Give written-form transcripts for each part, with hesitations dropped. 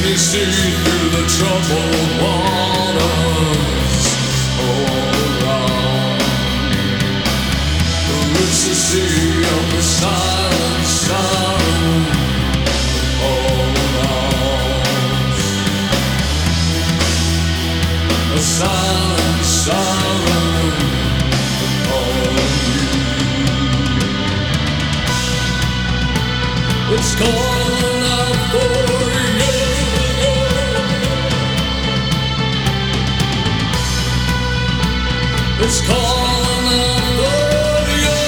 me see through the troubled waters all around. It's the sea of the silent sound all around. A silent sound all you. It's calling out for you. It's calling out for you.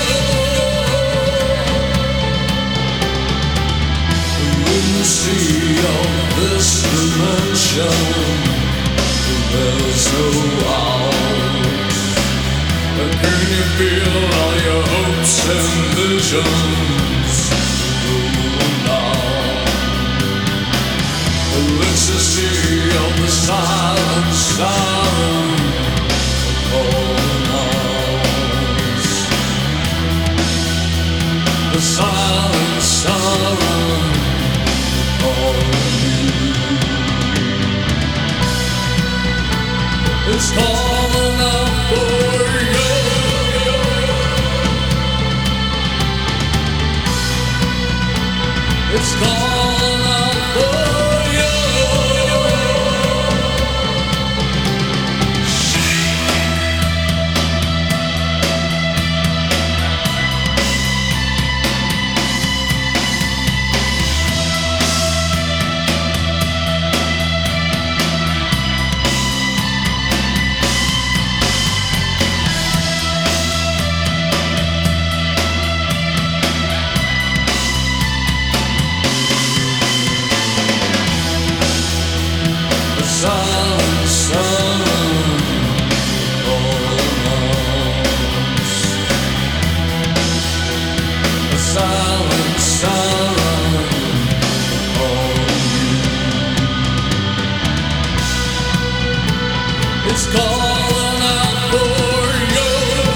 In the sea of this dimension, there's no out. Can you feel all your hopes and visions going down? It's the sea of the silent sound calling out. The silent sound calling you. It's calling out for you. It's calling out for you. Silent sound calling out. A silent sound calling you. It's calling out for you.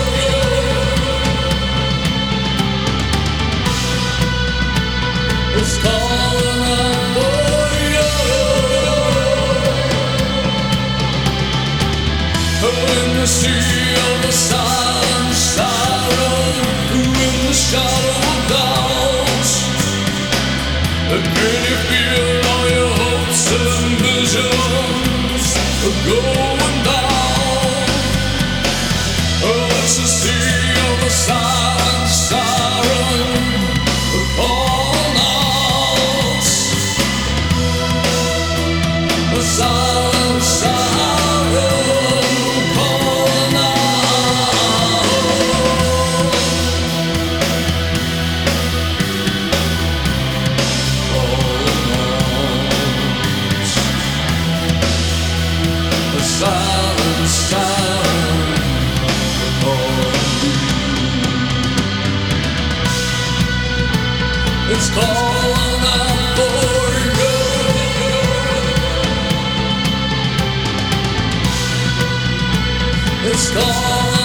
It's calling out for you. In the sea of the silent sorrow, in the shadow of doubt, can you feel all your hopes and visions going down? Oh, it's the sea of the silent sorrow calling out. The silent sorrow. Silent sound calling you. It's calling out for you. It's calling.